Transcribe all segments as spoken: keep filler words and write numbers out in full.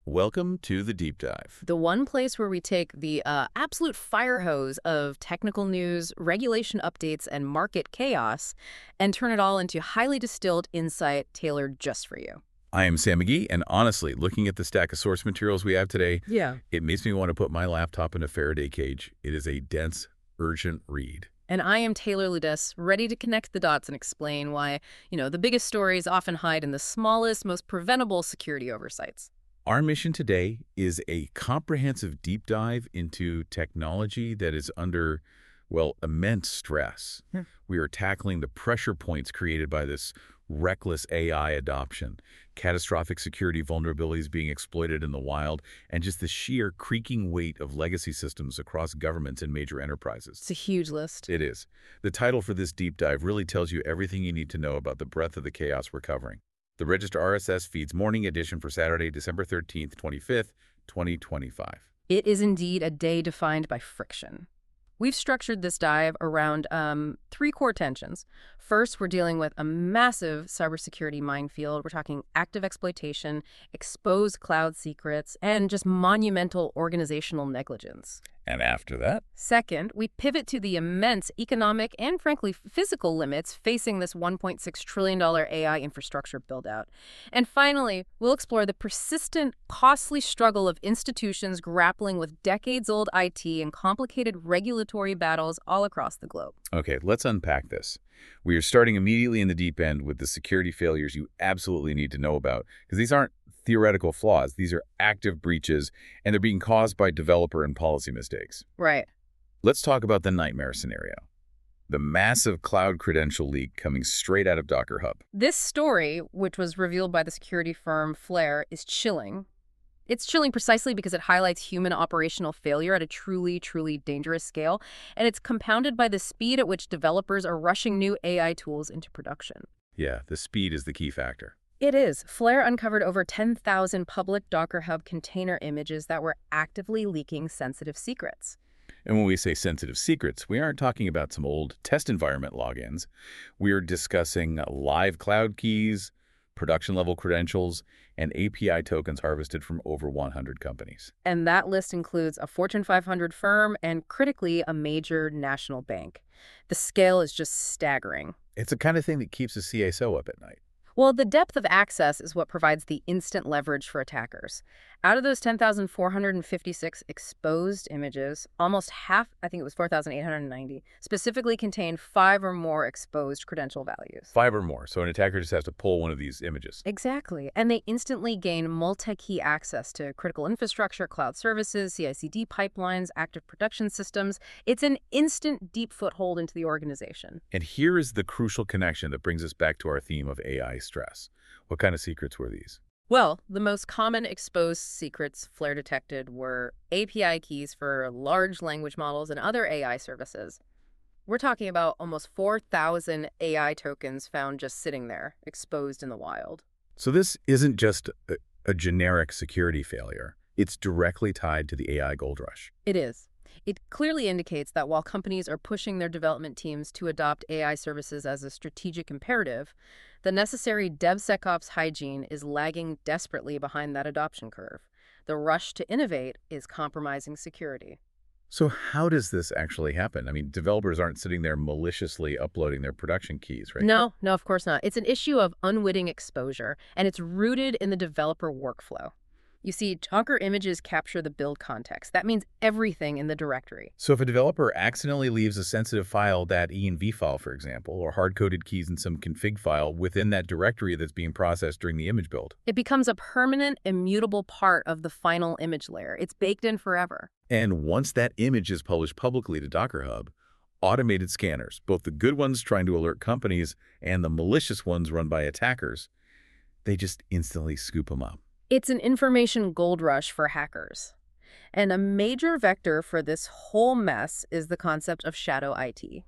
Welcome to the Deep Dive. The one place where we take the uh, absolute fire hose of technical news, regulation updates, and market chaos and turn it all into highly distilled insight tailored just for you. I am Sam McGee, and honestly, looking at the stack of source materials we have today, Yeah. it makes me want to put my laptop in a Faraday cage. It is a dense, urgent read. And I am Taylor Ludes, ready to connect the dots and explain why, you know, the biggest stories often hide in the smallest, most preventable security oversights. Our mission today is a comprehensive deep dive into technology that is under, well, immense stress. Hmm. We are tackling the pressure points created by this reckless A I adoption, catastrophic security vulnerabilities being exploited in the wild, and just the sheer creaking weight of legacy systems across governments and major enterprises. It's a huge list. It is. The title for this deep dive really tells you everything you need to know about the breadth of the chaos we're covering. The Register R S S Feeds Morning Edition for Saturday, December thirteenth, twenty-fifth, twenty twenty-five. It is indeed a day defined by friction. We've structured this dive around um, three core tensions. First, we're dealing with a massive cybersecurity minefield. We're talking active exploitation, exposed cloud secrets, and just monumental organizational negligence. And after that? Second, we pivot to the immense economic and, frankly, physical limits facing this one point six trillion dollars A I infrastructure buildout. And finally, we'll explore the persistent, costly struggle of institutions grappling with decades-old I T and complicated regulatory battles all across the globe. Okay, let's unpack this. We are starting immediately in the deep end with the security failures you absolutely need to know about, because these aren't theoretical flaws. These are active breaches, and they're being caused by developer and policy mistakes. Right. Let's talk about the nightmare scenario. The massive cloud credential leak coming straight out of Docker Hub. This story, which was revealed by the security firm Flare, is chilling. It's chilling precisely because it highlights human operational failure at a truly, truly dangerous scale, and it's compounded by the speed at which developers are rushing new A I tools into production. Yeah, the speed is the key factor. It is. Flare uncovered over ten thousand public Docker Hub container images that were actively leaking sensitive secrets. And when we say sensitive secrets, we aren't talking about some old test environment logins. We're discussing live cloud keys, production-level credentials, and A P I tokens harvested from over one hundred companies. And that list includes a Fortune five hundred firm and, critically, a major national bank. The scale is just staggering. It's the kind of thing that keeps a C I S O up at night. Well, the depth of access is what provides the instant leverage for attackers. Out of those ten thousand four hundred fifty-six exposed images, almost half, I think it was four thousand eight hundred ninety, specifically contained five or more exposed credential values. Five or more, so an attacker just has to pull one of these images. Exactly, and they instantly gain multi-key access to critical infrastructure, cloud services, C I C D pipelines, active production systems. It's an instant deep foothold into the organization. And here is the crucial connection that brings us back to our theme of A I stress. What kind of secrets were these? Well, the most common exposed secrets Flare detected were A P I keys for large language models and other A I services. We're talking about almost four thousand A I tokens found just sitting there, exposed in the wild. So this isn't just a, a generic security failure. It's directly tied to the A I gold rush. It is. It clearly indicates that while companies are pushing their development teams to adopt A I services as a strategic imperative, the necessary DevSecOps hygiene is lagging desperately behind that adoption curve. The rush to innovate is compromising security. So how does this actually happen? I mean, developers aren't sitting there maliciously uploading their production keys, right? No, no, of course not. It's an issue of unwitting exposure, and it's rooted in the developer workflow. You see, Docker images capture the build context. That means everything in the directory. So if a developer accidentally leaves a sensitive file, that env file, for example, or hard-coded keys in some config file within that directory that's being processed during the image build. It becomes a permanent, immutable part of the final image layer. It's baked in forever. And once that image is published publicly to Docker Hub, automated scanners, both the good ones trying to alert companies and the malicious ones run by attackers, they just instantly scoop them up. It's an information gold rush for hackers. And a major vector for this whole mess is the concept of shadow I T.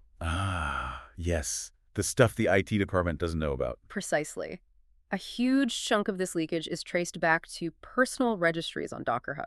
Ah, yes. The stuff the I T department doesn't know about. Precisely. A huge chunk of this leakage is traced back to personal registries on Docker Hub.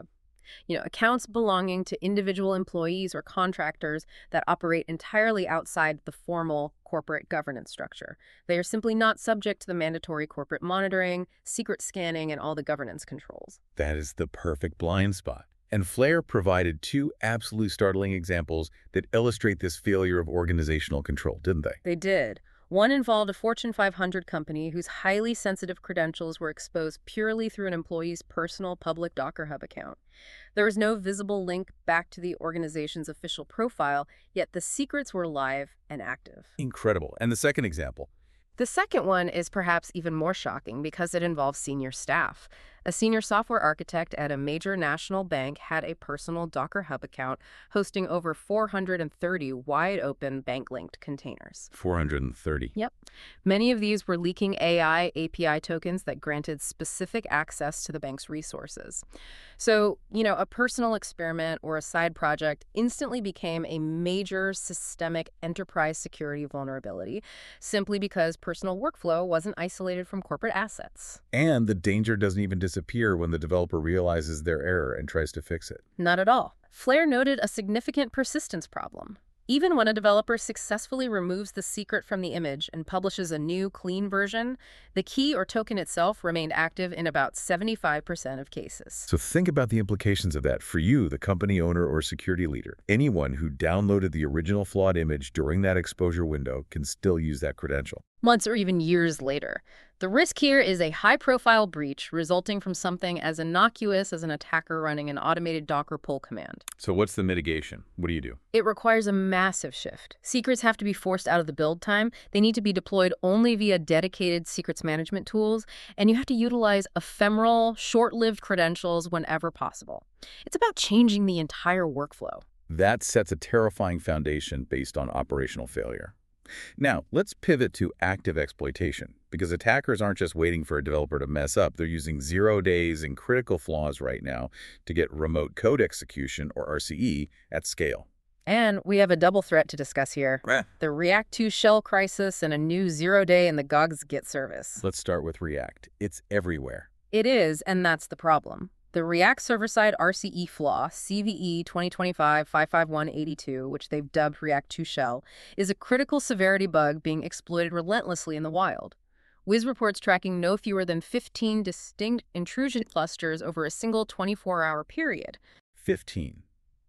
You know, accounts belonging to individual employees or contractors that operate entirely outside the formal corporate governance structure. They are simply not subject to the mandatory corporate monitoring, secret scanning, and all the governance controls. That is the perfect blind spot. And Flare provided two absolutely startling examples that illustrate this failure of organizational control, didn't they? They did. One involved a Fortune five hundred company whose highly sensitive credentials were exposed purely through an employee's personal public Docker Hub account. There was no visible link back to the organization's official profile, yet the secrets were live and active. Incredible. And the second example? The second one is perhaps even more shocking because it involves senior staff. A senior software architect at a major national bank had a personal Docker Hub account hosting over four hundred thirty wide-open bank-linked containers. four hundred thirty. Yep. Many of these were leaking A I A P I tokens that granted specific access to the bank's resources. So, you know, a personal experiment or a side project instantly became a major systemic enterprise security vulnerability simply because personal workflow wasn't isolated from corporate assets. And the danger doesn't even disappear when the developer realizes their error and tries to fix it. Not at all. Flare noted a significant persistence problem. Even when a developer successfully removes the secret from the image and publishes a new, clean version, the key or token itself remained active in about seventy-five percent of cases. So think about the implications of that for you, the company owner or security leader. Anyone who downloaded the original flawed image during that exposure window can still use that credential. Months or even years later. The risk here is a high-profile breach resulting from something as innocuous as an attacker running an automated Docker pull command. So what's the mitigation? What do you do? It requires a massive shift. Secrets have to be forced out of the build time. They need to be deployed only via dedicated secrets management tools, and you have to utilize ephemeral, short-lived credentials whenever possible. It's about changing the entire workflow. That sets a terrifying foundation based on operational failure. Now, let's pivot to active exploitation, because attackers aren't just waiting for a developer to mess up. They're using zero days and critical flaws right now to get remote code execution, or R C E, at scale. And we have a double threat to discuss here. Eh. The React two shell crisis and a new zero-day in the G O G's Git service. Let's start with React. It's everywhere. It is, and that's the problem. The React server-side R C E flaw, C V E twenty twenty-five dash five five one eight two, which they've dubbed React two shell, is a critical severity bug being exploited relentlessly in the wild. Wiz reports tracking no fewer than fifteen distinct intrusion clusters over a single twenty-four hour period. fifteen.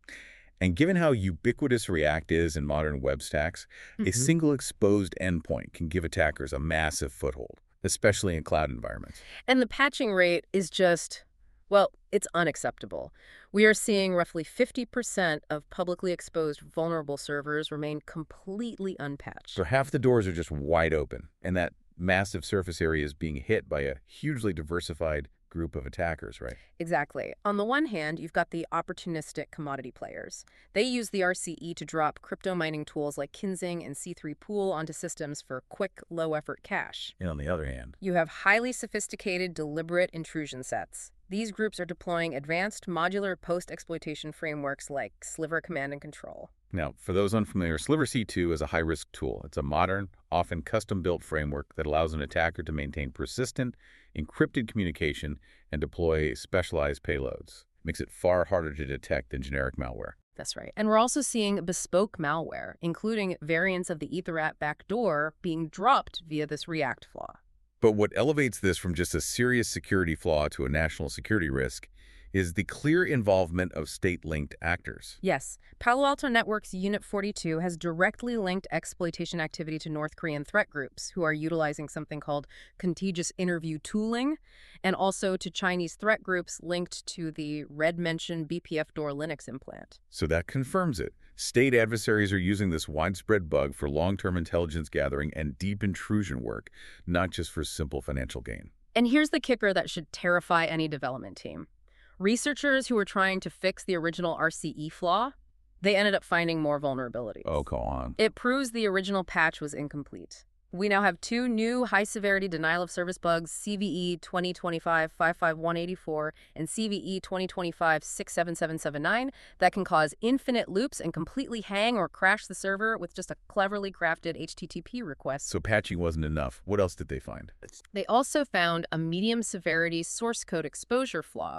And given how ubiquitous React is in modern web stacks, Mm-hmm. a single exposed endpoint can give attackers a massive foothold, especially in cloud environments. And the patching rate is just, well, it's unacceptable. We are seeing roughly fifty percent of publicly exposed vulnerable servers remain completely unpatched. So half the doors are just wide open, and that massive surface area is being hit by a hugely diversified group of attackers, right? Exactly. On the one hand, you've got the opportunistic commodity players. They use the R C E to drop crypto mining tools like Kinzing and C three Pool onto systems for quick, low-effort cache. And on the other hand, You have highly sophisticated, deliberate intrusion sets. These groups are deploying advanced modular post-exploitation frameworks like Sliver Command and Control. now, for those unfamiliar, Sliver C two is a high-risk tool. It's a modern, often custom-built framework that allows an attacker to maintain persistent, encrypted communication and deploy specialized payloads. It makes it far harder to detect than generic malware. That's right. And we're also seeing bespoke malware, including variants of the Etherrat backdoor being dropped via this React flaw. But what elevates this from just a serious security flaw to a national security risk is the clear involvement of state-linked actors. Yes, Palo Alto Networks Unit forty-two has directly linked exploitation activity to North Korean threat groups who are utilizing something called contagious interview tooling, and also to Chinese threat groups linked to the red-mentioned B P F D O R Linux implant. So that confirms it. State adversaries are using this widespread bug for long-term intelligence gathering and deep intrusion work, not just for simple financial gain. And here's the kicker that should terrify any development team. Researchers who were trying to fix the original R C E flaw, they ended up finding more vulnerabilities. Oh, go on. It proves the original patch was incomplete. We now have two new high-severity denial-of-service bugs, C V E twenty twenty-five dash five five one eight four and C V E twenty twenty-five dash six seven seven seven nine, that can cause infinite loops and completely hang or crash the server with just a cleverly crafted H T T P request. So patching wasn't enough. What else did they find? They also found a medium-severity source code exposure flaw,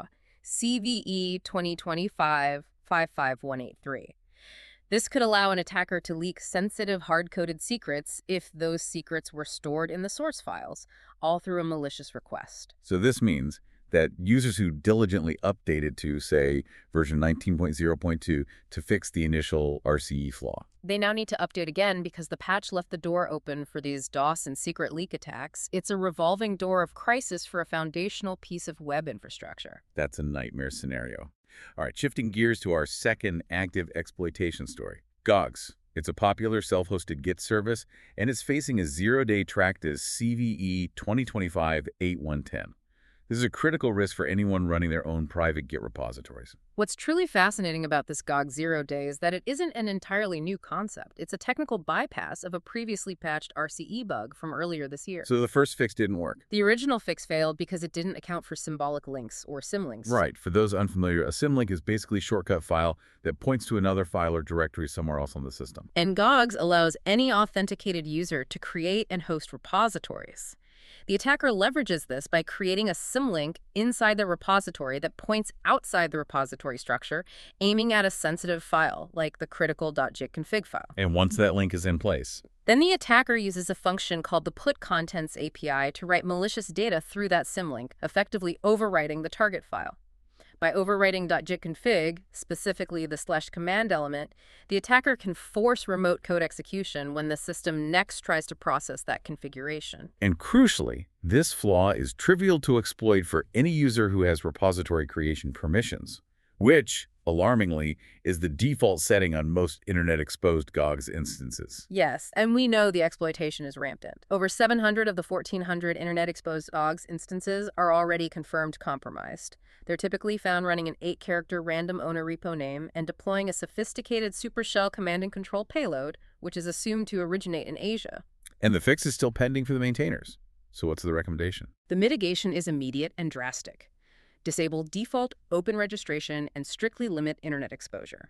C V E twenty twenty-five dash five five one eight three. This could allow an attacker to leak sensitive hard-coded secrets if those secrets were stored in the source files, all through a malicious request. So this means that users who diligently updated to, say, version nineteen point zero point two to fix the initial R C E flaw. They now need to update again because the patch left the door open for these DOS and secret leak attacks. It's a revolving door of crisis for a foundational piece of web infrastructure. That's a nightmare scenario. All right, shifting gears to our second active exploitation story. Gogs. It's a popular self-hosted Git service, and it's facing a zero-day tracked as C V E twenty twenty-five dash eight one one zero. This is a critical risk for anyone running their own private Git repositories. What's truly fascinating about this G O G Zero Day is that it isn't an entirely new concept. It's a technical bypass of a previously patched R C E bug from earlier this year. So the first fix didn't work? The original fix failed because it didn't account for symbolic links, or symlinks. Right. For those unfamiliar, a symlink is basically a shortcut file that points to another file or directory somewhere else on the system. And G O Gs allows any authenticated user to create and host repositories. The attacker leverages this by creating a symlink inside the repository that points outside the repository structure, aiming at a sensitive file, like the critical.jitconfig file. And once that link is in place, then the attacker uses a function called the putContents A P I to write malicious data through that symlink, effectively overwriting the target file. By overwriting .jitconfig, specifically the slash command element, the attacker can force remote code execution when the system next tries to process that configuration. And crucially, this flaw is trivial to exploit for any user who has repository creation permissions, which, alarmingly, is the default setting on most internet-exposed G O Gs instances. Yes, and we know the exploitation is rampant. Over seven hundred of the fourteen hundred internet-exposed G O Gs instances are already confirmed compromised. They're typically found running an eight-character random owner repo name and deploying a sophisticated supershell command and control payload, which is assumed to originate in Asia. And the fix is still pending for the maintainers. So what's the recommendation? The mitigation is immediate and drastic. Disable default open registration and strictly limit internet exposure.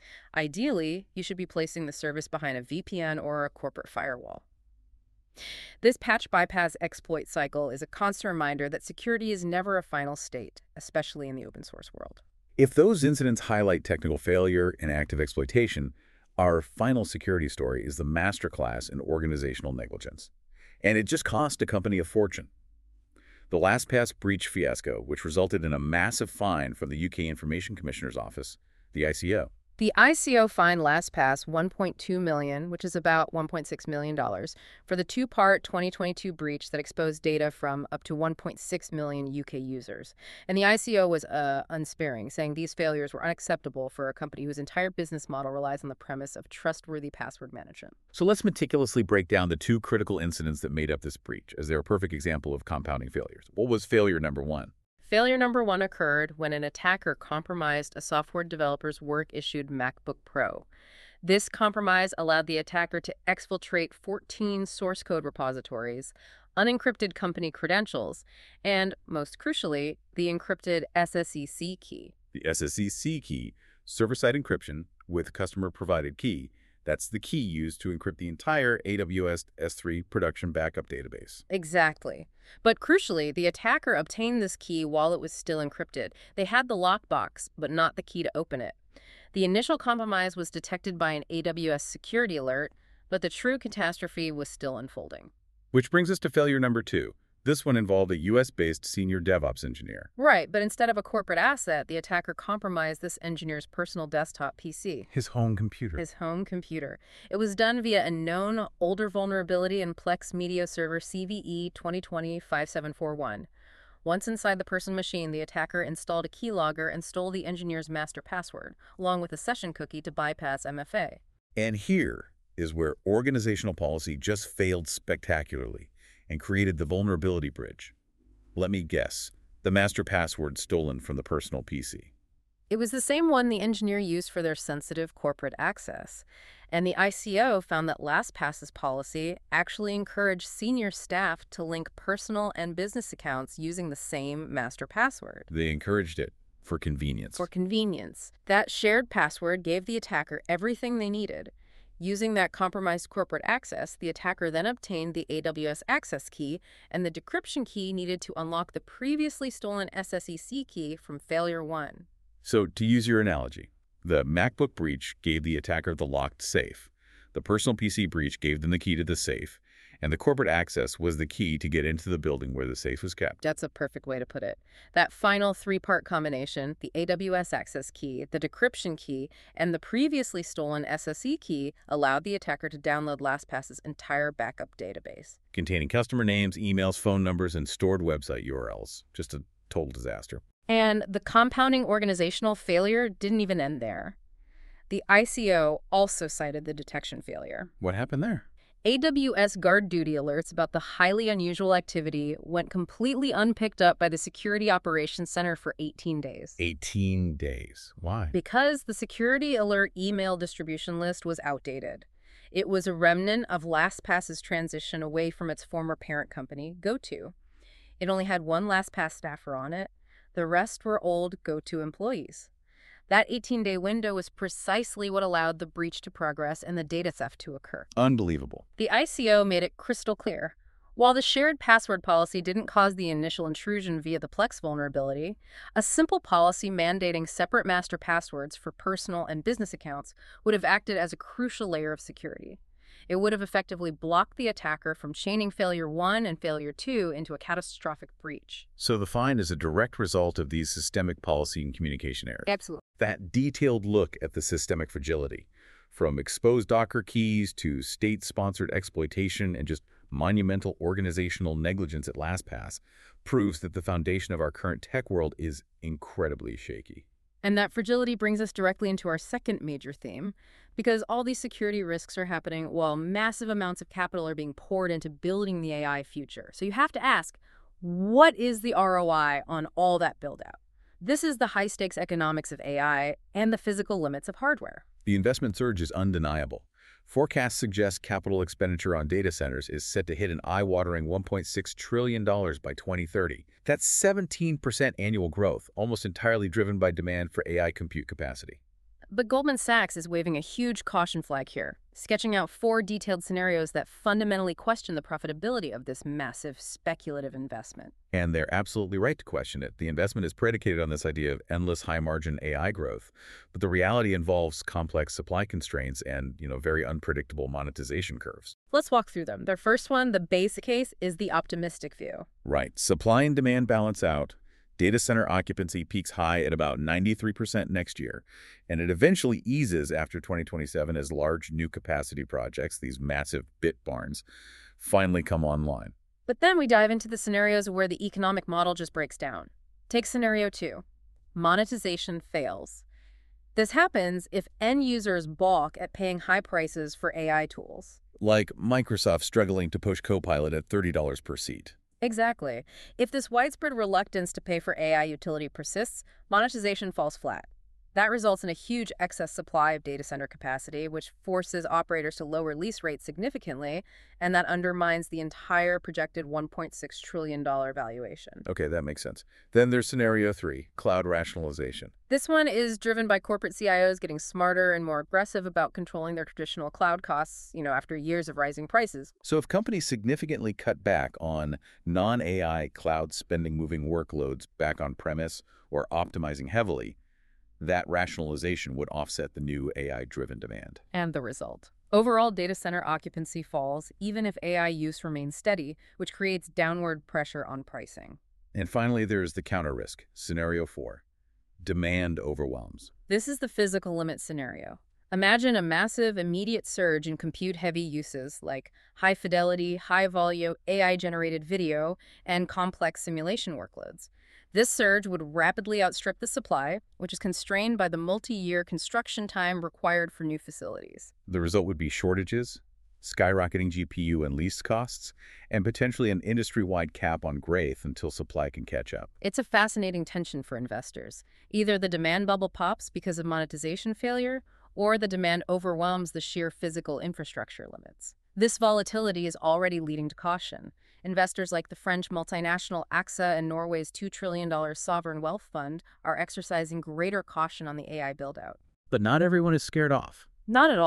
Ideally, you should be placing the service behind a V P N or a corporate firewall. This patch bypass exploit cycle is a constant reminder that security is never a final state, especially in the open source world. If those incidents highlight technical failure and active exploitation, our final security story is the masterclass in organizational negligence. And it just cost a company a fortune. The LastPass breach fiasco, which resulted in a massive fine from the U K Information Commissioner's Office, the I C O. The I C O fined LastPass one point two million dollars, which is about one point six million dollars, for the two-part twenty twenty-two breach that exposed data from up to one point six million U K users. And the I C O was uh, unsparing, saying these failures were unacceptable for a company whose entire business model relies on the premise of trustworthy password management. So let's meticulously break down the two critical incidents that made up this breach, as they're a perfect example of compounding failures. What was failure number one? Failure number one occurred when an attacker compromised a software developer's work-issued MacBook Pro. This compromise allowed the attacker to exfiltrate fourteen source code repositories, unencrypted company credentials, and, most crucially, the encrypted S S E C key. The S S E C key, server-side encryption with customer-provided key. That's the key used to encrypt the entire A W S S three production backup database. Exactly. But crucially, the attacker obtained this key while it was still encrypted. They had the lockbox, but not the key to open it. The initial compromise was detected by an A W S security alert, but the true catastrophe was still unfolding. Which brings us to failure number two. This one involved a U S-based senior DevOps engineer. Right, but instead of a corporate asset, the attacker compromised this engineer's personal desktop P C. His home computer. His home computer. It was done via a known older vulnerability in Plex Media Server C V E twenty twenty dash five seven four one. Once inside the personal machine, the attacker installed a keylogger and stole the engineer's master password, along with a session cookie to bypass M F A. And here is where organizational policy just failed spectacularly and created the vulnerability bridge. Let me guess, the master password stolen from the personal P C. It was the same one the engineer used for their sensitive corporate access. And the I C O found that LastPass's policy actually encouraged senior staff to link personal and business accounts using the same master password. They encouraged it for convenience. For convenience. That shared password gave the attacker everything they needed: Using that compromised corporate access, the attacker then obtained the A W S access key and the decryption key needed to unlock the previously stolen S S E C key from failure one. So, to use your analogy, the MacBook breach gave the attacker the locked safe, the personal P C breach gave them the key to the safe, and the corporate access was the key to get into the building where the safe was kept. That's a perfect way to put it. That final three-part combination, the A W S access key, the decryption key, and the previously stolen S S E key, allowed the attacker to download LastPass's entire backup database. Containing customer names, emails, phone numbers, and stored website U R Ls. Just a total disaster. And the compounding organizational failure didn't even end there. The I C O also cited the detection failure. What happened there? A W S guard duty alerts about the highly unusual activity went completely unpicked up by the Security Operations Center for eighteen days. eighteen days. Why? Because the security alert email distribution list was outdated. It was a remnant of LastPass's transition away from its former parent company, GoTo. It only had one LastPass staffer on it. The rest were old GoTo employees. That eighteen-day window was precisely what allowed the breach to progress and the data theft to occur. Unbelievable. The I C O made it crystal clear. While the shared password policy didn't cause the initial intrusion via the Plex vulnerability, a simple policy mandating separate master passwords for personal and business accounts would have acted as a crucial layer of security. It would have effectively blocked the attacker from chaining failure one and failure two into a catastrophic breach. So the find is a direct result of these systemic policy and communication errors. Absolutely. That detailed look at the systemic fragility, from exposed Docker keys to state-sponsored exploitation and just monumental organizational negligence at LastPass, proves that the foundation of our current tech world is incredibly shaky. And that fragility brings us directly into our second major theme, because all these security risks are happening while massive amounts of capital are being poured into building the A I future. So you have to ask, what is the R O I on all that build-out? This is the high-stakes economics of A I and the physical limits of hardware. The investment surge is undeniable. Forecasts suggest capital expenditure on data centers is set to hit an eye-watering one point six trillion dollars by twenty thirty. That's seventeen percent annual growth, almost entirely driven by demand for A I compute capacity. But Goldman Sachs is waving a huge caution flag here, sketching out four detailed scenarios that fundamentally question the profitability of this massive speculative investment. And they're absolutely right to question it. The investment is predicated on this idea of endless high-margin A I growth, but the reality involves complex supply constraints and, you know, very unpredictable monetization curves. Let's walk through them. The first one, the base case, is the optimistic view. Right. Supply and demand balance out. Data center occupancy peaks high at about ninety-three percent next year, and it eventually eases after twenty twenty-seven as large new capacity projects, these massive bit barns, finally come online. But then we dive into the scenarios where the economic model just breaks down. Take scenario two. Monetization fails. This happens if end users balk at paying high prices for A I tools. Like Microsoft struggling to push Copilot at thirty dollars per seat. Exactly. If this widespread reluctance to pay for A I utility persists, monetization falls flat. That results in a huge excess supply of data center capacity, which forces operators to lower lease rates significantly, and that undermines the entire projected one point six trillion dollars valuation. Okay, that makes sense. Then there's scenario three, cloud rationalization. This one is driven by corporate C I Os getting smarter and more aggressive about controlling their traditional cloud costs, you know, after years of rising prices. So if companies significantly cut back on non-A I cloud spending, moving workloads back on premise or optimizing heavily, that rationalization would offset the new A I-driven demand. And the result. Overall data center occupancy falls, even if A I use remains steady, which creates downward pressure on pricing. And finally, there's the counter risk, scenario four. Demand overwhelms. This is the physical limit scenario. Imagine a massive, immediate surge in compute-heavy uses like high-fidelity, high-volume, A I-generated video, and complex simulation workloads. This surge would rapidly outstrip the supply, which is constrained by the multi-year construction time required for new facilities. The result would be shortages, skyrocketing G P U and lease costs, and potentially an industry-wide cap on growth until supply can catch up. It's a fascinating tension for investors. Either the demand bubble pops because of monetization failure, or the demand overwhelms the sheer physical infrastructure limits. This volatility is already leading to caution. Investors like the French multinational A X A and Norway's two trillion dollars sovereign wealth fund are exercising greater caution on the A I build-out. But not everyone is scared off. Not at all.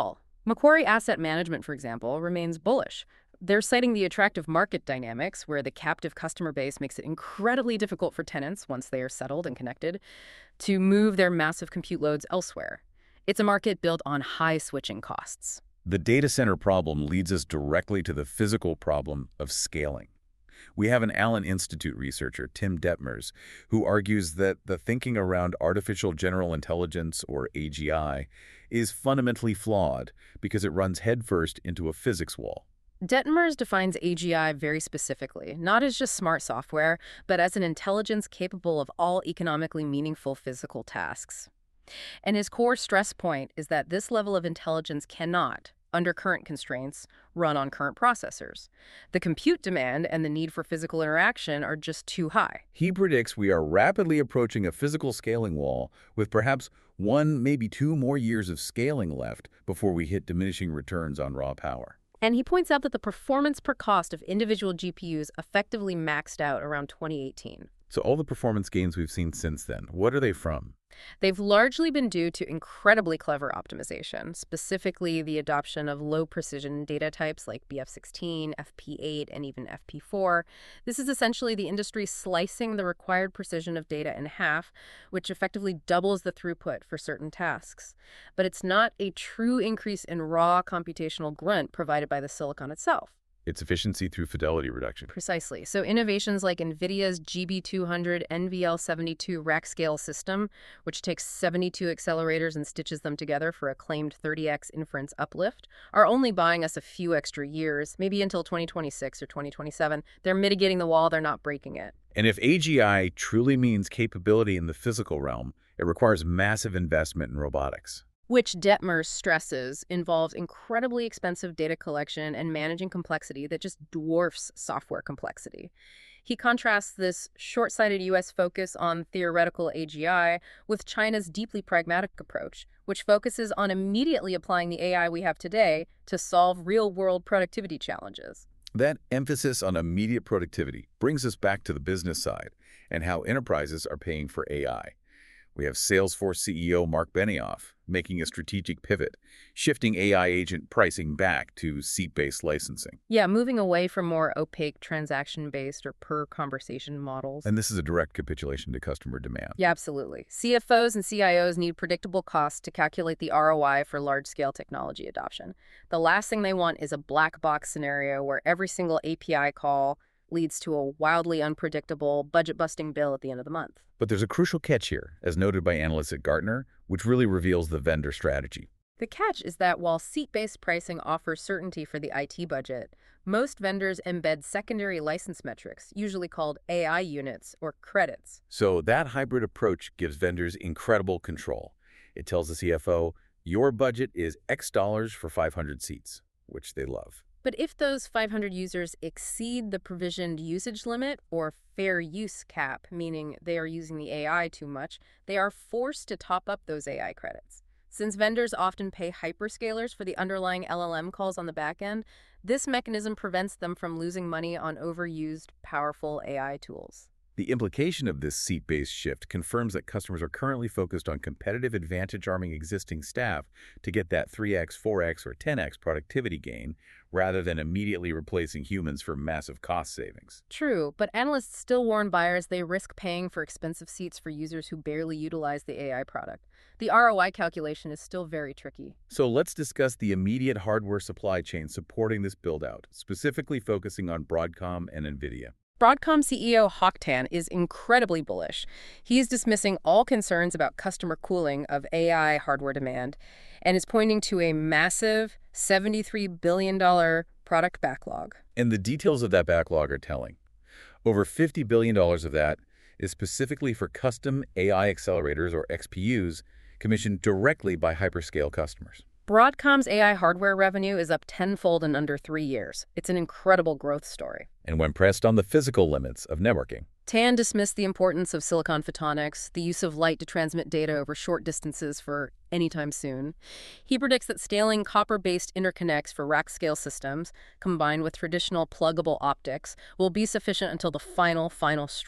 Macquarie Asset Management, for example, remains bullish. They're citing the attractive market dynamics where the captive customer base makes it incredibly difficult for tenants, once they are settled and connected, to move their massive compute loads elsewhere. It's a market built on high switching costs. The data center problem leads us directly to the physical problem of scaling. We have an Allen Institute researcher, Tim Detmers, who argues that the thinking around artificial general intelligence, or A G I, is fundamentally flawed because it runs headfirst into a physics wall. Detmers defines A G I very specifically, not as just smart software, but as an intelligence capable of all economically meaningful physical tasks. And his core stress point is that this level of intelligence cannot, under current constraints, run on current processors. The compute demand and the need for physical interaction are just too high. He predicts we are rapidly approaching a physical scaling wall with perhaps one, maybe two more years of scaling left before we hit diminishing returns on raw power. And he points out that the performance per cost of individual G P Us effectively maxed out around twenty eighteen. So all the performance gains we've seen since then, what are they from? They've largely been due to incredibly clever optimization, specifically the adoption of low-precision data types like B F sixteen, F P eight, and even F P four. This is essentially the industry slicing the required precision of data in half, which effectively doubles the throughput for certain tasks. But it's not a true increase in raw computational grunt provided by the silicon itself. It's efficiency through fidelity reduction. Precisely. So innovations like NVIDIA's G B two hundred N V L seventy-two rack scale system, which takes seventy-two accelerators and stitches them together for a claimed thirty x inference uplift, are only buying us a few extra years, maybe until twenty twenty-six or twenty twenty-seven. They're mitigating the wall, they're not breaking it. And if A G I truly means capability in the physical realm, it requires massive investment in robotics. Which Detmers stresses involves incredibly expensive data collection and managing complexity that just dwarfs software complexity. He contrasts this short-sighted U S focus on theoretical A G I with China's deeply pragmatic approach, which focuses on immediately applying the A I we have today to solve real-world productivity challenges. That emphasis on immediate productivity brings us back to the business side and how enterprises are paying for A I. We have Salesforce C E O Mark Benioff making a strategic pivot, shifting A I agent pricing back to seat-based licensing. Yeah, moving away from more opaque transaction-based or per-conversation models. And this is a direct capitulation to customer demand. Yeah, absolutely. C F Os and C I Os need predictable costs to calculate the R O I for large-scale technology adoption. The last thing they want is a black box scenario where every single A P I call leads to a wildly unpredictable, budget-busting bill at the end of the month. But there's a crucial catch here, as noted by analysts at Gartner, which really reveals the vendor strategy. The catch is that while seat-based pricing offers certainty for the I T budget, most vendors embed secondary license metrics, usually called A I units or credits. So that hybrid approach gives vendors incredible control. It tells the C F O, your budget is X dollars for five hundred seats, which they love. But if those five hundred users exceed the provisioned usage limit or fair use cap, meaning they are using the A I too much, they are forced to top up those A I credits. Since vendors often pay hyperscalers for the underlying L L M calls on the back end, this mechanism prevents them from losing money on overused, powerful A I tools. The implication of this seat-based shift confirms that customers are currently focused on competitive advantage arming existing staff to get that three x, four x, or ten x productivity gain, rather than immediately replacing humans for massive cost savings. True, but analysts still warn buyers they risk paying for expensive seats for users who barely utilize the A I product. The R O I calculation is still very tricky. So let's discuss the immediate hardware supply chain supporting this build-out, specifically focusing on Broadcom and NVIDIA. Broadcom C E O Hock Tan is incredibly bullish. He is dismissing all concerns about customer cooling of A I hardware demand and is pointing to a massive seventy-three billion dollars product backlog. And the details of that backlog are telling. Over fifty billion dollars of that is specifically for custom A I accelerators, or X P Us, commissioned directly by hyperscale customers. Broadcom's A I hardware revenue is up tenfold in under three years. It's an incredible growth story. And when pressed on the physical limits of networking, Tan dismissed the importance of silicon photonics, the use of light to transmit data over short distances for anytime soon. He predicts that scaling copper-based interconnects for rack-scale systems, combined with traditional pluggable optics, will be sufficient until the final, final straw.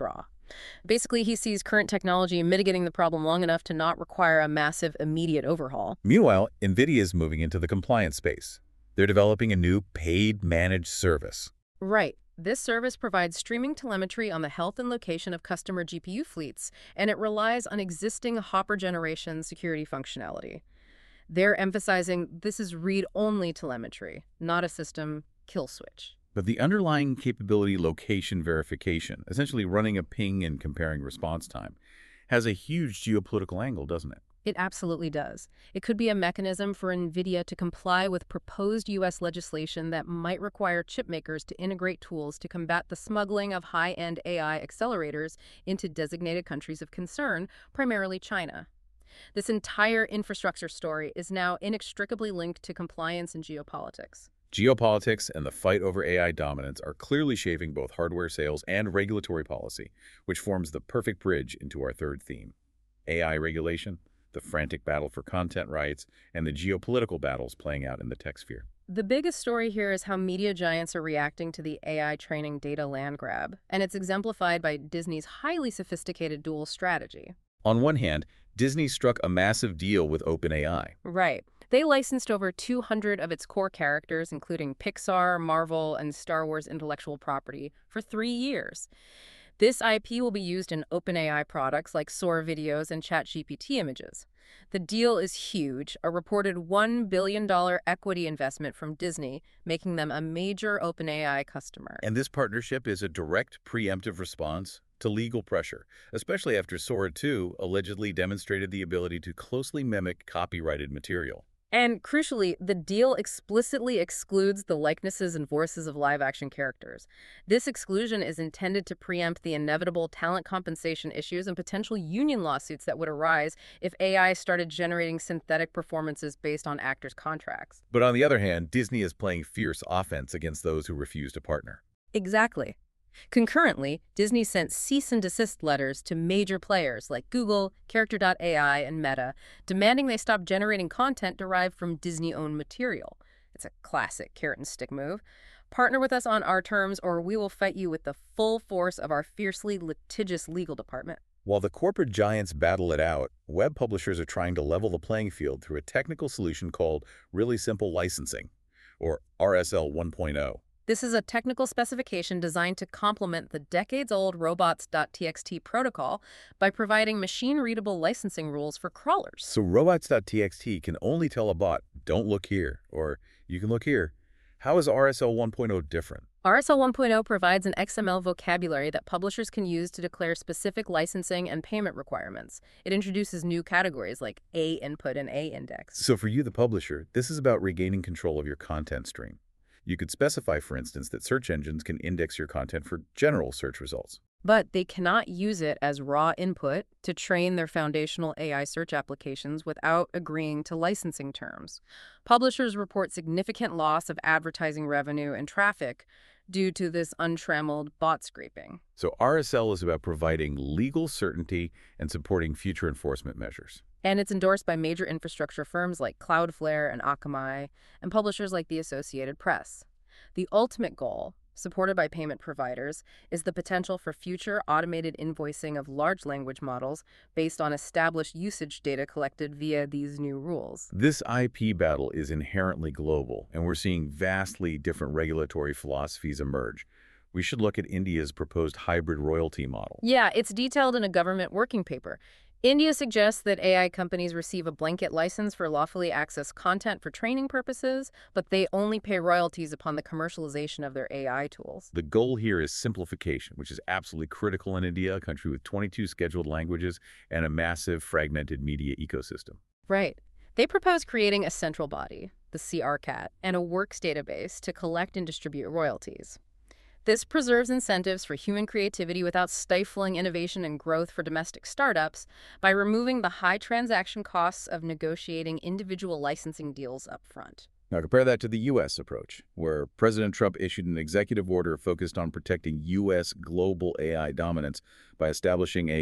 Basically, he sees current technology mitigating the problem long enough to not require a massive, immediate overhaul. Meanwhile, NVIDIA is moving into the compliance space. They're developing a new paid managed service. Right. This service provides streaming telemetry on the health and location of customer G P U fleets, and it relies on existing Hopper generation security functionality. They're emphasizing this is read-only telemetry, not a system kill switch. But the underlying capability location verification, essentially running a ping and comparing response time, has a huge geopolitical angle, doesn't it? It absolutely does. It could be a mechanism for NVIDIA to comply with proposed U S legislation that might require chip makers to integrate tools to combat the smuggling of high-end A I accelerators into designated countries of concern, primarily China. This entire infrastructure story is now inextricably linked to compliance and geopolitics. Geopolitics and the fight over A I dominance are clearly shaping both hardware sales and regulatory policy, which forms the perfect bridge into our third theme: A I regulation, the frantic battle for content rights, and the geopolitical battles playing out in the tech sphere. The biggest story here is how media giants are reacting to the A I training data land grab, and it's exemplified by Disney's highly sophisticated dual strategy. On one hand, Disney struck a massive deal with OpenAI. Right. They licensed over two hundred of its core characters, including Pixar, Marvel, and Star Wars intellectual property, for three years. This I P will be used in OpenAI products like Sora videos and ChatGPT images. The deal is huge, a reported one billion dollars equity investment from Disney, making them a major OpenAI customer. And this partnership is a direct preemptive response to legal pressure, especially after Sora two allegedly demonstrated the ability to closely mimic copyrighted material. And crucially, the deal explicitly excludes the likenesses and voices of live-action characters. This exclusion is intended to preempt the inevitable talent compensation issues and potential union lawsuits that would arise if A I started generating synthetic performances based on actors' contracts. But on the other hand, Disney is playing fierce offense against those who refuse to partner. Exactly. Concurrently, Disney sent cease and desist letters to major players like Google, Character dot A I, and Meta, demanding they stop generating content derived from Disney-owned material. It's a classic carrot and stick move. Partner with us on our terms, or we will fight you with the full force of our fiercely litigious legal department. While the corporate giants battle it out, web publishers are trying to level the playing field through a technical solution called Really Simple Licensing, or R S L one point oh. This is a technical specification designed to complement the decades-old robots dot T X T protocol by providing machine-readable licensing rules for crawlers. So robots dot T X T can only tell a bot, don't look here, or you can look here. How is R S L one point oh different? R S L one point oh provides an X M L vocabulary that publishers can use to declare specific licensing and payment requirements. It introduces new categories like A input and A index. So for you, the publisher, this is about regaining control of your content stream. You could specify, for instance, that search engines can index your content for general search results. But they cannot use it as raw input to train their foundational A I search applications without agreeing to licensing terms. Publishers report significant loss of advertising revenue and traffic due to this untrammeled bot scraping. So R S L is about providing legal certainty and supporting future enforcement measures. And it's endorsed by major infrastructure firms like Cloudflare and Akamai, and publishers like the Associated Press. The ultimate goal, supported by payment providers, is the potential for future automated invoicing of large language models based on established usage data collected via these new rules. This I P battle is inherently global, and we're seeing vastly different regulatory philosophies emerge. We should look at India's proposed hybrid royalty model. Yeah, it's detailed in a government working paper. India suggests that A I companies receive a blanket license for lawfully accessed content for training purposes, but they only pay royalties upon the commercialization of their A I tools. The goal here is simplification, which is absolutely critical in India, a country with twenty-two scheduled languages and a massive fragmented media ecosystem. Right. They propose creating a central body, the C R C A T, and a works database to collect and distribute royalties. This preserves incentives for human creativity without stifling innovation and growth for domestic startups by removing the high transaction costs of negotiating individual licensing deals up front. Now compare that to the U S approach, where President Trump issued an executive order focused on protecting U S global A I dominance by establishing a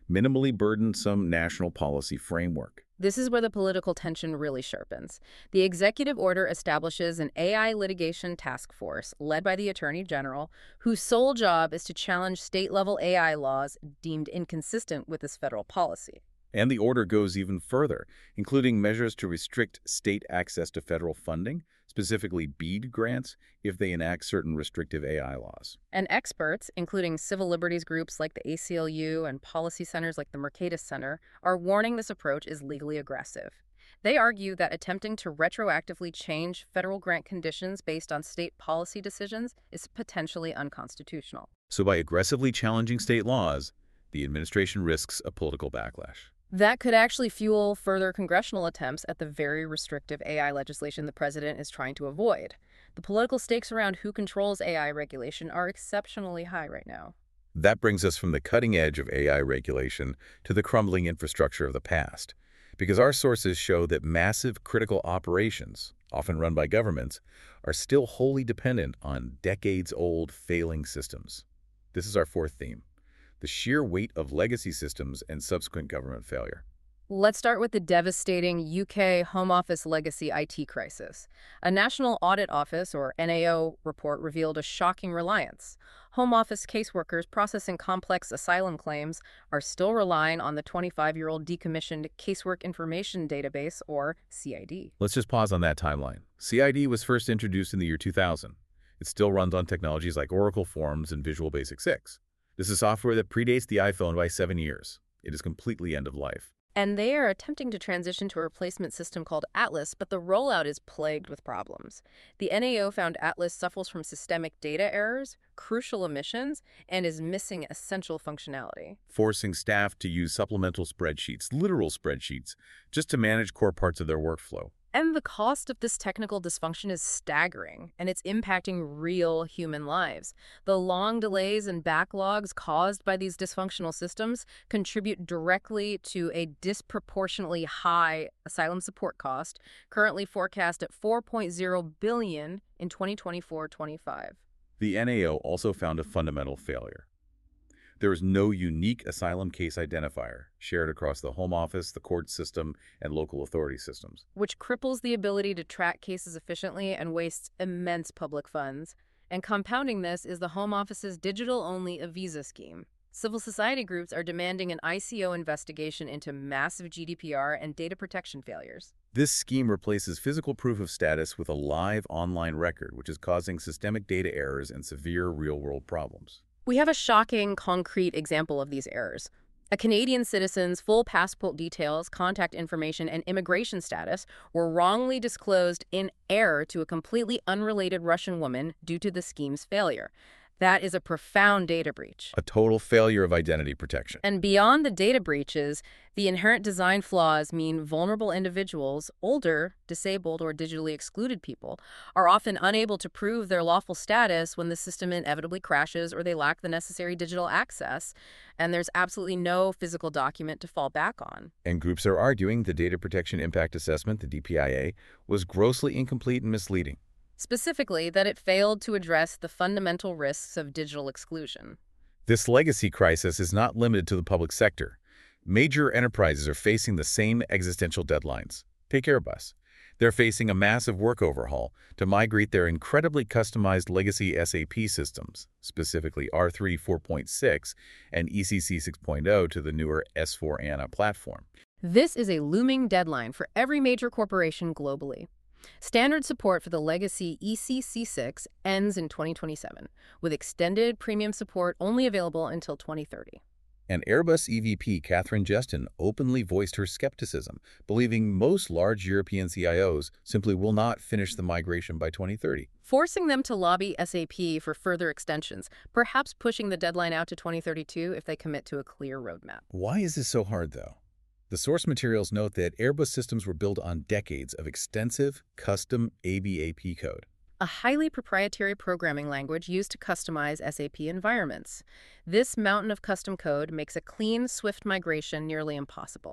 minimally burdensome national policy framework. This is where the political tension really sharpens. The executive order establishes an A I litigation task force led by the Attorney General, whose sole job is to challenge state-level A I laws deemed inconsistent with this federal policy. And the order goes even further, including measures to restrict state access to federal funding, specifically BEAD grants, if they enact certain restrictive A I laws. And experts, including civil liberties groups like the A C L U and policy centers like the Mercatus Center, are warning this approach is legally aggressive. They argue that attempting to retroactively change federal grant conditions based on state policy decisions is potentially unconstitutional. So by aggressively challenging state laws, the administration risks a political backlash. That could actually fuel further congressional attempts at the very restrictive A I legislation the president is trying to avoid. The political stakes around who controls A I regulation are exceptionally high right now. That brings us from the cutting edge of A I regulation to the crumbling infrastructure of the past, because our sources show that massive critical operations, often run by governments, are still wholly dependent on decades-old failing systems. This is our fourth theme: the sheer weight of legacy systems and subsequent government failure. Let's start with the devastating U K Home Office legacy I T crisis. A National Audit Office, or N A O, report revealed a shocking reliance. Home Office caseworkers processing complex asylum claims are still relying on the twenty-five-year-old decommissioned Casework Information Database, or C I D. Let's just pause on that timeline. C I D was first introduced in the year two thousand. It still runs on technologies like Oracle Forms and Visual Basic six. This is software that predates the iPhone by seven years. It is completely end of life. And they are attempting to transition to a replacement system called Atlas, but the rollout is plagued with problems. The N A O found Atlas suffers from systemic data errors, crucial omissions, and is missing essential functionality. Forcing staff to use supplemental spreadsheets, literal spreadsheets, just to manage core parts of their workflow. And the cost of this technical dysfunction is staggering, and it's impacting real human lives. The long delays and backlogs caused by these dysfunctional systems contribute directly to a disproportionately high asylum support cost, currently forecast at four point zero billion dollars in twenty twenty-four twenty-five. The N A O also found a fundamental failure. There is no unique asylum case identifier shared across the Home Office, the court system, and local authority systems, which cripples the ability to track cases efficiently and wastes immense public funds. And compounding this is the Home Office's digital-only Avisa scheme. Civil society groups are demanding an I C O investigation into massive G D P R and data protection failures. This scheme replaces physical proof of status with a live online record, which is causing systemic data errors and severe real-world problems. We have a shocking, concrete example of these errors. A Canadian citizen's full passport details, contact information, and immigration status were wrongly disclosed in error to a completely unrelated Russian woman due to the scheme's failure. That is a profound data breach. A total failure of identity protection. And beyond the data breaches, the inherent design flaws mean vulnerable individuals, older, disabled, or digitally excluded people, are often unable to prove their lawful status when the system inevitably crashes or they lack the necessary digital access, and there's absolutely no physical document to fall back on. And groups are arguing the Data Protection Impact Assessment, the D P I A, was grossly incomplete and misleading. Specifically, that it failed to address the fundamental risks of digital exclusion. This legacy crisis is not limited to the public sector. Major enterprises are facing the same existential deadlines. Take Airbus. They're facing a massive work overhaul to migrate their incredibly customized legacy S A P systems, specifically R three four point six and E C C six point oh, to the newer S four HANA platform. This is a looming deadline for every major corporation globally. Standard support for the legacy E C C six ends in twenty twenty-seven, with extended premium support only available until twenty thirty. And Airbus E V P Catherine Justin openly voiced her skepticism, believing most large European C I Os simply will not finish the migration by twenty thirty. Forcing them to lobby S A P for further extensions, perhaps pushing the deadline out to twenty thirty-two if they commit to a clear roadmap. Why is this so hard, though? The source materials note that Airbus systems were built on decades of extensive, custom A B A P code. A highly proprietary programming language used to customize S A P environments. This mountain of custom code makes a clean, swift migration nearly impossible.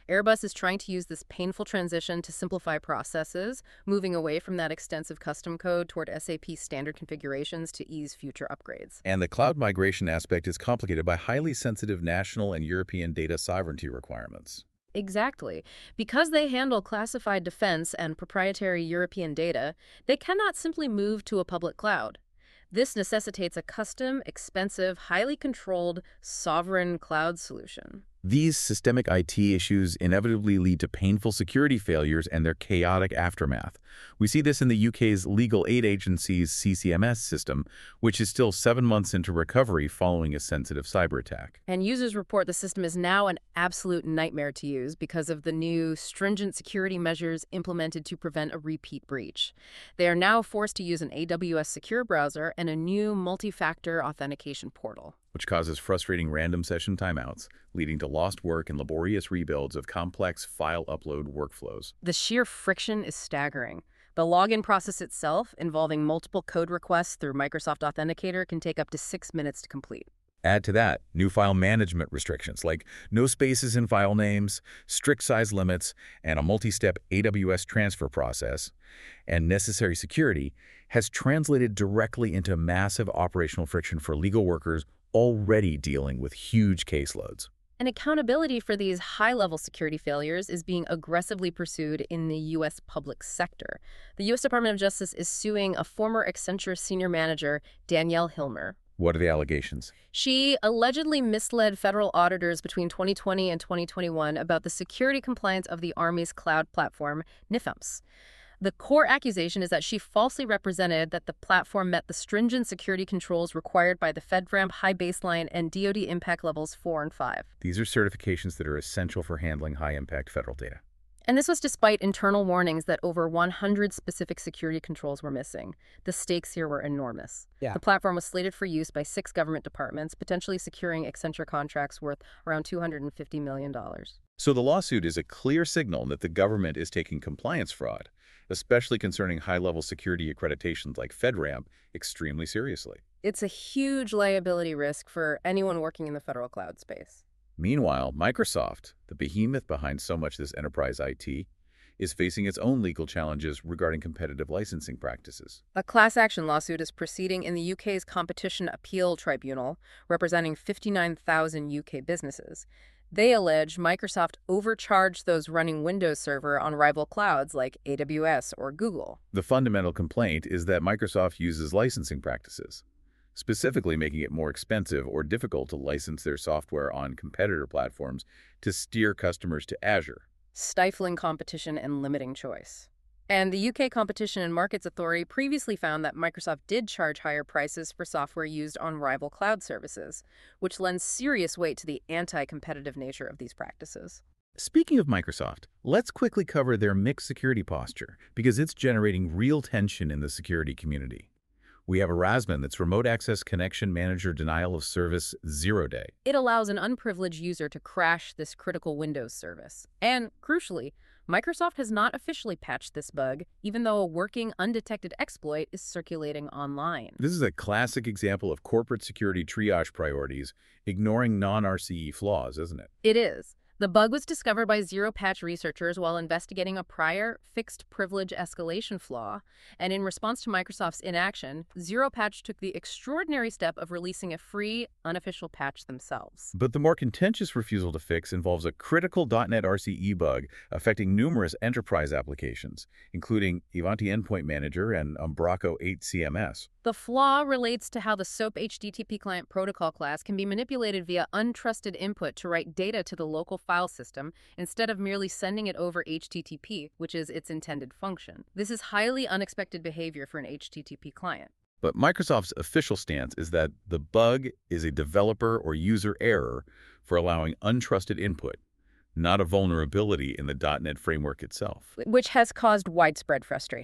Airbus is trying to use this painful transition to simplify processes, moving away from that extensive custom code toward S A P standard configurations to ease future upgrades. And the cloud migration aspect is complicated by highly sensitive national and European data sovereignty requirements. Exactly. Because they handle classified defense and proprietary European data, they cannot simply move to a public cloud. This necessitates a custom, expensive, highly controlled, sovereign cloud solution. These systemic I T issues inevitably lead to painful security failures and their chaotic aftermath. We see this in the U K's legal aid agency's C C M S system, which is still seven months into recovery following a sensitive cyber attack. And users report the system is now an absolute nightmare to use because of the new stringent security measures implemented to prevent a repeat breach. They are now forced to use an A W S secure browser and a new multi-factor authentication portal, which causes frustrating random session timeouts, leading to lost work and laborious rebuilds of complex file upload workflows. The sheer friction is staggering. The login process itself, involving multiple code requests through Microsoft Authenticator, can take up to six minutes to complete. Add to that new file management restrictions like no spaces in file names, strict size limits, and a multi-step A W S transfer process, and necessary security has translated directly into massive operational friction for legal workers already dealing with huge caseloads. And accountability for these high-level security failures is being aggressively pursued in the U S public sector. The U S Department of Justice is suing a former Accenture senior manager, Danielle Hilmer. What are the allegations? She allegedly misled federal auditors between twenty twenty and twenty twenty-one about the security compliance of the Army's cloud platform, NIFEMS. The core accusation is that she falsely represented that the platform met the stringent security controls required by the FedRAMP High Baseline and D O D Impact Levels four and five. These are certifications that are essential for handling high-impact federal data. And this was despite internal warnings that over one hundred specific security controls were missing. The stakes here were enormous. Yeah. The platform was slated for use by six government departments, potentially securing Accenture contracts worth around two hundred fifty million dollars. So the lawsuit is a clear signal that the government is taking compliance fraud, especially concerning high-level security accreditations like FedRAMP, extremely seriously. It's a huge liability risk for anyone working in the federal cloud space. Meanwhile, Microsoft, the behemoth behind so much of this enterprise I T, is facing its own legal challenges regarding competitive licensing practices. A class action lawsuit is proceeding in the U K's Competition Appeal Tribunal, representing fifty-nine thousand U K businesses. They allege Microsoft overcharged those running Windows Server on rival clouds like A W S or Google. The fundamental complaint is that Microsoft uses licensing practices, specifically making it more expensive or difficult to license their software on competitor platforms to steer customers to Azure, stifling competition and limiting choice. And the U K Competition and Markets Authority previously found that Microsoft did charge higher prices for software used on rival cloud services, which lends serious weight to the anti-competitive nature of these practices. Speaking of Microsoft, let's quickly cover their mixed security posture, because it's generating real tension in the security community. We have a RASMan, that's Remote Access Connection Manager Denial of Service Zero Day. It allows an unprivileged user to crash this critical Windows service. And, crucially, Microsoft has not officially patched this bug, even though a working, undetected exploit is circulating online. This is a classic example of corporate security triage priorities, ignoring non-R C E flaws, isn't it? It is. The bug was discovered by Zero-Patch researchers while investigating a prior fixed privilege escalation flaw, and in response to Microsoft's inaction, Zero-Patch took the extraordinary step of releasing a free, unofficial patch themselves. But the more contentious refusal to fix involves a critical .NET R C E bug affecting numerous enterprise applications, including Ivanti Endpoint Manager and Umbraco eight C M S. The flaw relates to how the SOAP H T T P client protocol class can be manipulated via untrusted input to write data to the local file system instead of merely sending it over H T T P, which is its intended function. This is highly unexpected behavior for an H T T P client. But Microsoft's official stance is that the bug is a developer or user error for allowing untrusted input, not a vulnerability in the .NET framework itself. Which has caused widespread frustration.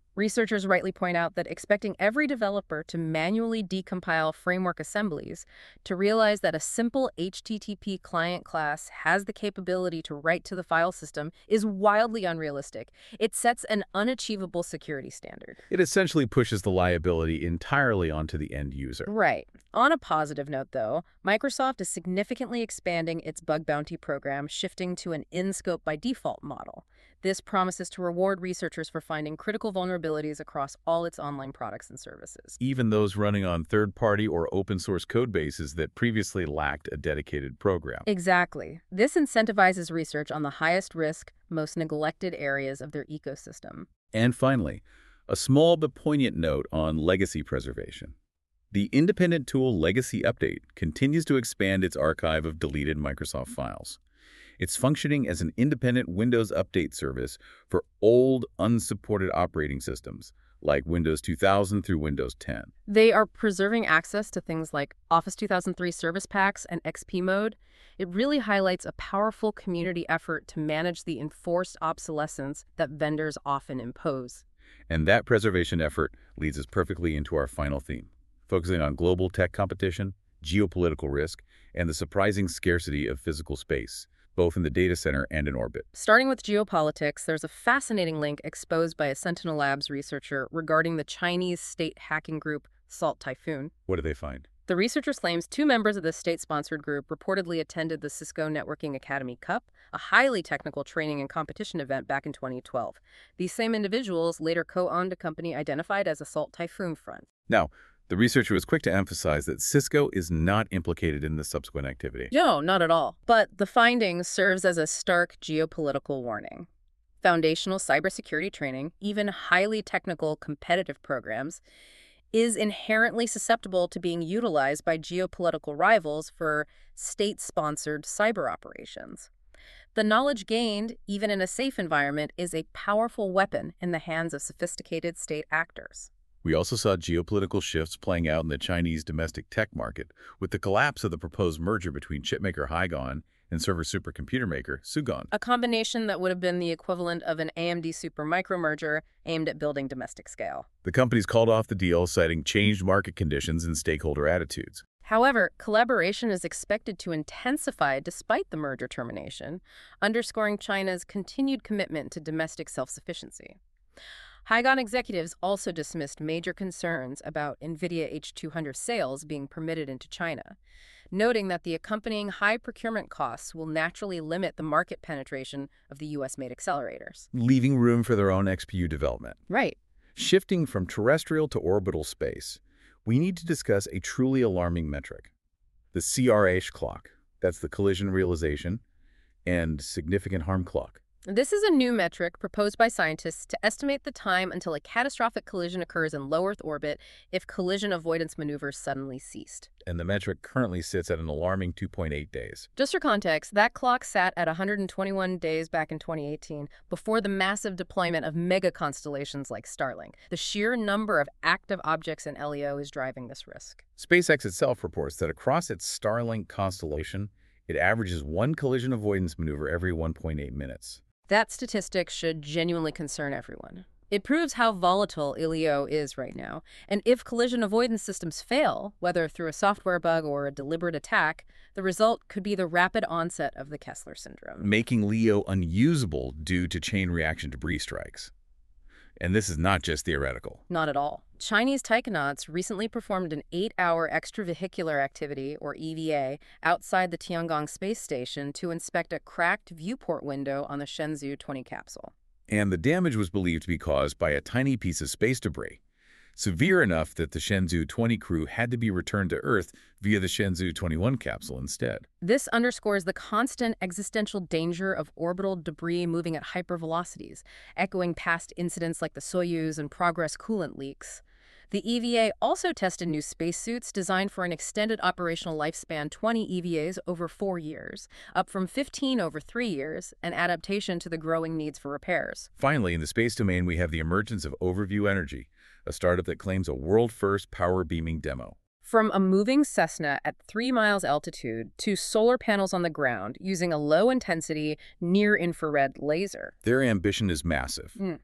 Researchers rightly point out that expecting every developer to manually decompile framework assemblies to realize that a simple H T T P client class has the capability to write to the file system is wildly unrealistic. It sets an unachievable security standard. It essentially pushes the liability entirely onto the end user. Right. On a positive note, though, Microsoft is significantly expanding its bug bounty program, shifting to an in-scope by default model. This promises to reward researchers for finding critical vulnerabilities across all its online products and services. Even those running on third-party or open-source code bases that previously lacked a dedicated program. Exactly. This incentivizes research on the highest risk, most neglected areas of their ecosystem. And finally, a small but poignant note on legacy preservation. The independent tool Legacy Update continues to expand its archive of deleted Microsoft files. It's functioning as an independent Windows update service for old, unsupported operating systems, like Windows two thousand through Windows ten. They are preserving access to things like Office two thousand three Service Packs and X P Mode. It really highlights a powerful community effort to manage the enforced obsolescence that vendors often impose. And that preservation effort leads us perfectly into our final theme, focusing on global tech competition, geopolitical risk, and the surprising scarcity of physical space, both in the data center and in orbit. Starting with geopolitics, there's a fascinating link exposed by a Sentinel Labs researcher regarding the Chinese state hacking group Salt Typhoon. What do they find? The researcher claims two members of the state-sponsored group reportedly attended the Cisco Networking Academy Cup, a highly technical training and competition event back in twenty twelve. These same individuals later co-owned a company identified as a Salt Typhoon Front. Now, the researcher was quick to emphasize that Cisco is not implicated in the subsequent activity. No, not at all. But the findings serves as a stark geopolitical warning. Foundational cybersecurity training, even highly technical competitive programs, is inherently susceptible to being utilized by geopolitical rivals for state-sponsored cyber operations. The knowledge gained, even in a safe environment, is a powerful weapon in the hands of sophisticated state actors. We also saw geopolitical shifts playing out in the Chinese domestic tech market with the collapse of the proposed merger between chipmaker Hygon and server supercomputer maker Sugon. A combination that would have been the equivalent of an A M D Supermicro merger aimed at building domestic scale. The companies called off the deal, citing changed market conditions and stakeholder attitudes. However, collaboration is expected to intensify despite the merger termination, underscoring China's continued commitment to domestic self-sufficiency. Hygon executives also dismissed major concerns about NVIDIA H two hundred sales being permitted into China, noting that the accompanying high procurement costs will naturally limit the market penetration of the U S-made accelerators. Leaving room for their own X P U development. Right. Shifting from terrestrial to orbital space, we need to discuss a truly alarming metric, the C R H clock. That's the collision realization and significant harm clock. This is a new metric proposed by scientists to estimate the time until a catastrophic collision occurs in low Earth orbit if collision avoidance maneuvers suddenly ceased. And the metric currently sits at an alarming two point eight days. Just for context, that clock sat at one hundred twenty-one days back in twenty eighteen, before the massive deployment of mega constellations like Starlink. The sheer number of active objects in L E O is driving this risk. SpaceX itself reports that across its Starlink constellation, it averages one collision avoidance maneuver every one point eight minutes. That statistic should genuinely concern everyone. It proves how volatile L E O is right now, and if collision avoidance systems fail, whether through a software bug or a deliberate attack, the result could be the rapid onset of the Kessler syndrome, making L E O unusable due to chain reaction debris strikes. And this is not just theoretical. Not at all. Chinese taikonauts recently performed an eight-hour extravehicular activity, or E V A, outside the Tiangong space station to inspect a cracked viewport window on the Shenzhou twenty capsule. And the damage was believed to be caused by a tiny piece of space debris, severe enough that the Shenzhou twenty crew had to be returned to Earth via the Shenzhou twenty-one capsule instead. This underscores the constant existential danger of orbital debris moving at hypervelocities, echoing past incidents like the Soyuz and Progress coolant leaks. The E V A also tested new spacesuits designed for an extended operational lifespan, twenty E V As over four years, up from fifteen over three years, an adaptation to the growing needs for repairs. Finally, in the space domain, we have the emergence of Overview Energy, a startup that claims a world-first power beaming demo. From a moving Cessna at three miles altitude to solar panels on the ground using a low-intensity, near-infrared laser. Their ambition is massive. Mm.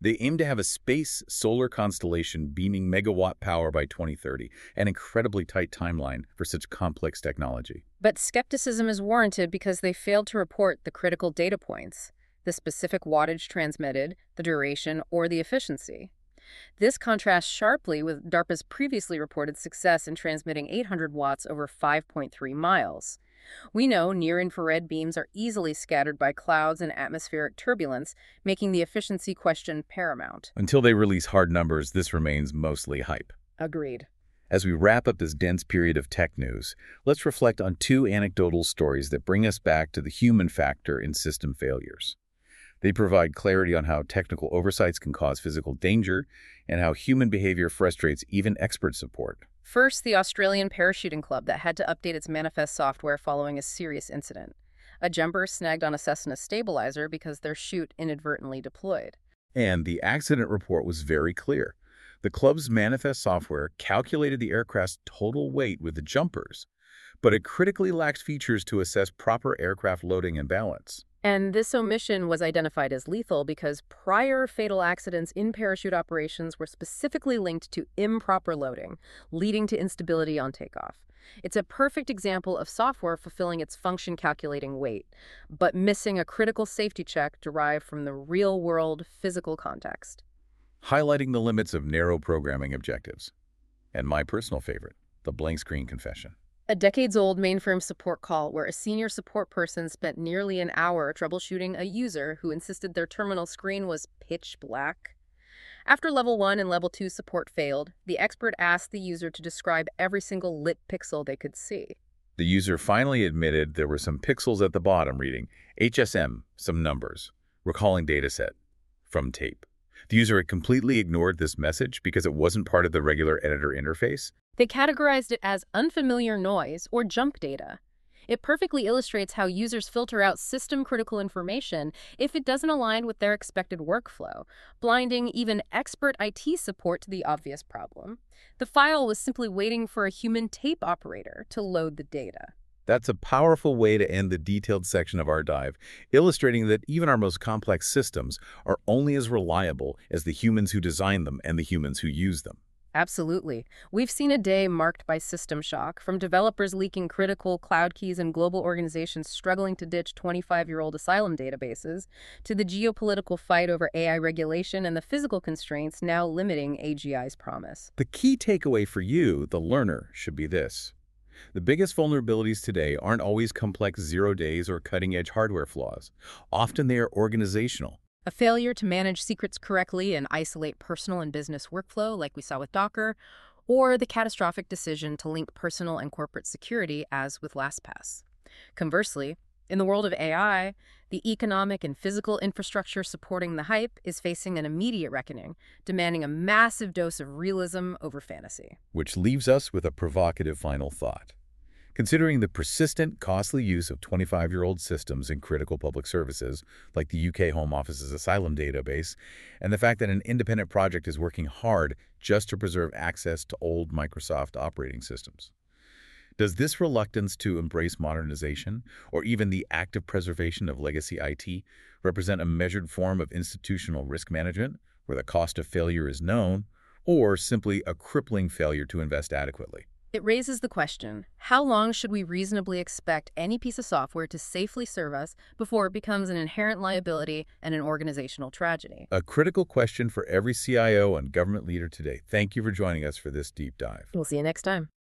They aim to have a space solar constellation beaming megawatt power by twenty thirty, an incredibly tight timeline for such complex technology. But skepticism is warranted because they failed to report the critical data points: the specific wattage transmitted, the duration, or the efficiency. This contrasts sharply with DARPA's previously reported success in transmitting eight hundred watts over five point three miles. We know near-infrared beams are easily scattered by clouds and atmospheric turbulence, making the efficiency question paramount. Until they release hard numbers, this remains mostly hype. Agreed. As we wrap up this dense period of tech news, let's reflect on two anecdotal stories that bring us back to the human factor in system failures. They provide clarity on how technical oversights can cause physical danger and how human behavior frustrates even expert support. First, the Australian Parachuting Club that had to update its manifest software following a serious incident. A jumper snagged on a Cessna stabilizer because their chute inadvertently deployed. And the accident report was very clear. The club's manifest software calculated the aircraft's total weight with the jumpers, but it critically lacked features to assess proper aircraft loading and balance. And this omission was identified as lethal because prior fatal accidents in parachute operations were specifically linked to improper loading, leading to instability on takeoff. It's a perfect example of software fulfilling its function calculating weight, but missing a critical safety check derived from the real-world physical context. Highlighting the limits of narrow programming objectives. And my personal favorite, the blank screen confession. A decades-old mainframe support call where a senior support person spent nearly an hour troubleshooting a user who insisted their terminal screen was pitch black. After level one and level two support failed, the expert asked the user to describe every single lit pixel they could see. The user finally admitted there were some pixels at the bottom reading H S M, some numbers, recalling dataset from tape. The user had completely ignored this message because it wasn't part of the regular editor interface. They categorized it as unfamiliar noise or junk data. It perfectly illustrates how users filter out system-critical information if it doesn't align with their expected workflow, blinding even expert I T support to the obvious problem. The file was simply waiting for a human tape operator to load the data. That's a powerful way to end the detailed section of our dive, illustrating that even our most complex systems are only as reliable as the humans who design them and the humans who use them. Absolutely. We've seen a day marked by system shock, from developers leaking critical cloud keys and global organizations struggling to ditch twenty-five-year-old asylum databases, to the geopolitical fight over A I regulation and the physical constraints now limiting A G I's promise. The key takeaway for you, the learner, should be this. The biggest vulnerabilities today aren't always complex zero days or cutting-edge hardware flaws. Often they are organizational. A failure to manage secrets correctly and isolate personal and business workflow, like we saw with Docker, or the catastrophic decision to link personal and corporate security, as with LastPass. Conversely, in the world of A I, the economic and physical infrastructure supporting the hype is facing an immediate reckoning, demanding a massive dose of realism over fantasy. Which leaves us with a provocative final thought. Considering the persistent, costly use of twenty-five-year-old systems in critical public services, like the U K Home Office's asylum database, and the fact that an independent project is working hard just to preserve access to old Microsoft operating systems. Does this reluctance to embrace modernization, or even the active preservation of legacy I T, represent a measured form of institutional risk management, where the cost of failure is known, or simply a crippling failure to invest adequately? It raises the question, how long should we reasonably expect any piece of software to safely serve us before it becomes an inherent liability and an organizational tragedy? A critical question for every C I O and government leader today. Thank you for joining us for this deep dive. We'll see you next time.